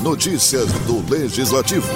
Notícias do Legislativo.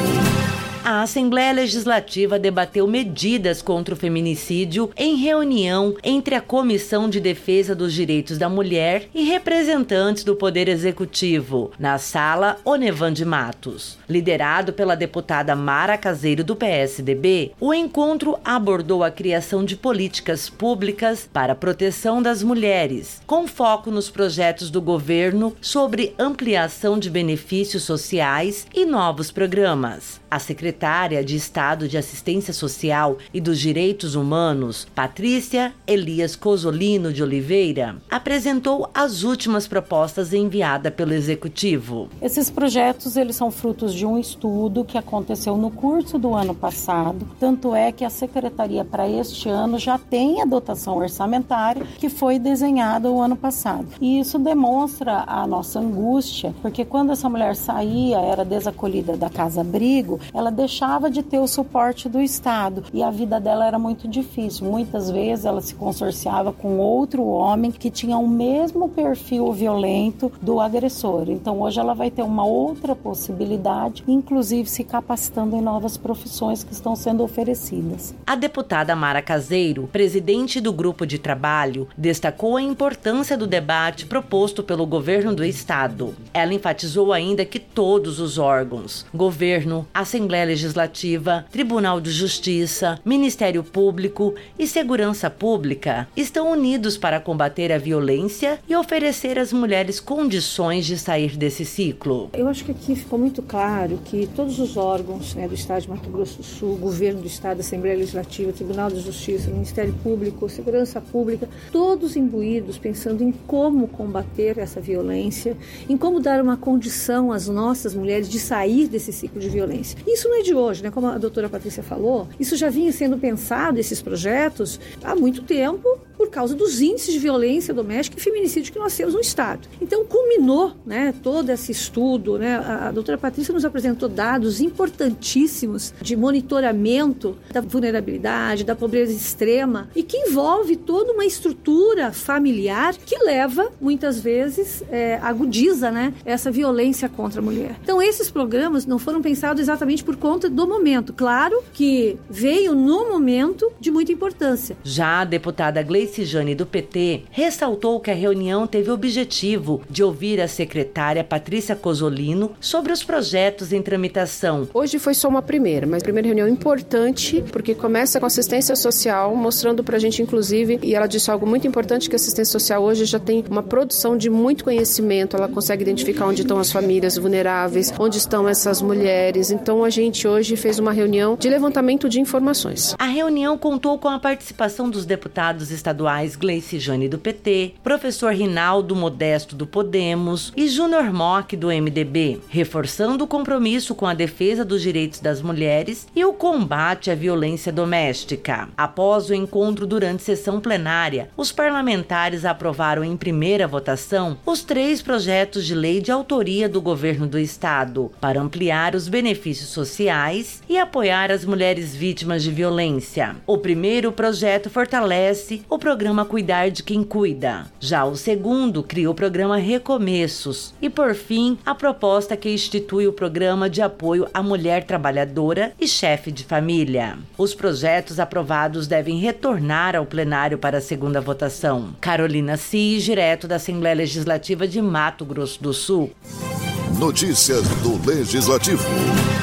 A Assembleia Legislativa debateu medidas contra o feminicídio em reunião entre a Comissão de Defesa dos Direitos da Mulher e representantes do Poder Executivo, na Sala Onevan de Matos. Liderado pela deputada Mara Caseiro, do PSDB, o encontro abordou a criação de políticas públicas para a proteção das mulheres, com foco nos projetos do governo sobre ampliação de benefícios sociais e novos programas. A secretária de Estado de Assistência Social e dos Direitos Humanos, Patrícia Elias Cosolino de Oliveira, apresentou as últimas propostas enviadas pelo Executivo. Esses projetos eles são frutos de um estudo que aconteceu no curso do ano passado, tanto é que a Secretaria para este ano já tem a dotação orçamentária que foi desenhada o ano passado. E isso demonstra a nossa angústia, porque quando essa mulher saía, era desacolhida da casa-abrigo, ela deixava de ter o suporte do Estado e a vida dela era muito difícil. Muitas vezes ela se consorciava com outro homem que tinha o mesmo perfil violento do agressor. Então hoje ela vai ter uma outra possibilidade, inclusive se capacitando em novas profissões que estão sendo oferecidas. A deputada Mara Caseiro, presidente do grupo de trabalho, destacou a importância do debate proposto pelo governo do Estado. Ela enfatizou ainda que todos os órgãos, governo, Assembleia Legislativa, Tribunal de Justiça, Ministério Público e Segurança Pública estão unidos para combater a violência e oferecer às mulheres condições de sair desse ciclo. Eu acho que aqui ficou muito claro que todos os órgãos do Estado de Mato Grosso do Sul, Governo do Estado, Assembleia Legislativa, Tribunal de Justiça, Ministério Público, Segurança Pública, todos imbuídos pensando em como combater essa violência, em como dar uma condição às nossas mulheres de sair desse ciclo de violência. Isso não é de hoje, como a doutora Patrícia falou, isso já vinha sendo pensado, esses projetos, há muito tempo, por causa dos índices de violência doméstica e feminicídio que nós temos no Estado. Então, culminou todo esse estudo, a doutora Patrícia nos apresentou dados importantíssimos de monitoramento da vulnerabilidade, da pobreza extrema e que envolve toda uma estrutura familiar que leva, muitas vezes, agudiza essa violência contra a mulher. Então, esses programas não foram pensados exatamente por conta do momento. Claro que veio no momento de muita importância. Já a deputada Gleiciane, do PT, ressaltou que a reunião teve o objetivo de ouvir a secretária Patrícia Cosolino sobre os projetos em tramitação. Hoje foi só uma primeira, mas primeira reunião importante, porque começa com assistência social, mostrando pra gente, inclusive, e ela disse algo muito importante, que a assistência social hoje já tem uma produção de muito conhecimento, ela consegue identificar onde estão as famílias vulneráveis, onde estão essas mulheres. Então a gente hoje fez uma reunião de levantamento de informações. A reunião contou com a participação dos deputados estaduais Gleiciane, do PT, professor Rinaldo Modesto, do Podemos e Júnior Mock, do MDB, reforçando o compromisso com a defesa dos direitos das mulheres e o combate à violência doméstica. Após o encontro durante sessão plenária, os parlamentares aprovaram em primeira votação os 3 projetos de lei de autoria do governo do Estado para ampliar os benefícios sociais e apoiar as mulheres vítimas de violência. O primeiro projeto fortalece o programa Cuidar de Quem Cuida. Já o segundo cria o programa Recomeços e, por fim, a proposta que institui o programa de apoio à mulher trabalhadora e chefe de família. Os projetos aprovados devem retornar ao plenário para a segunda votação. Carolina Cis, direto da Assembleia Legislativa de Mato Grosso do Sul. Notícias do Legislativo.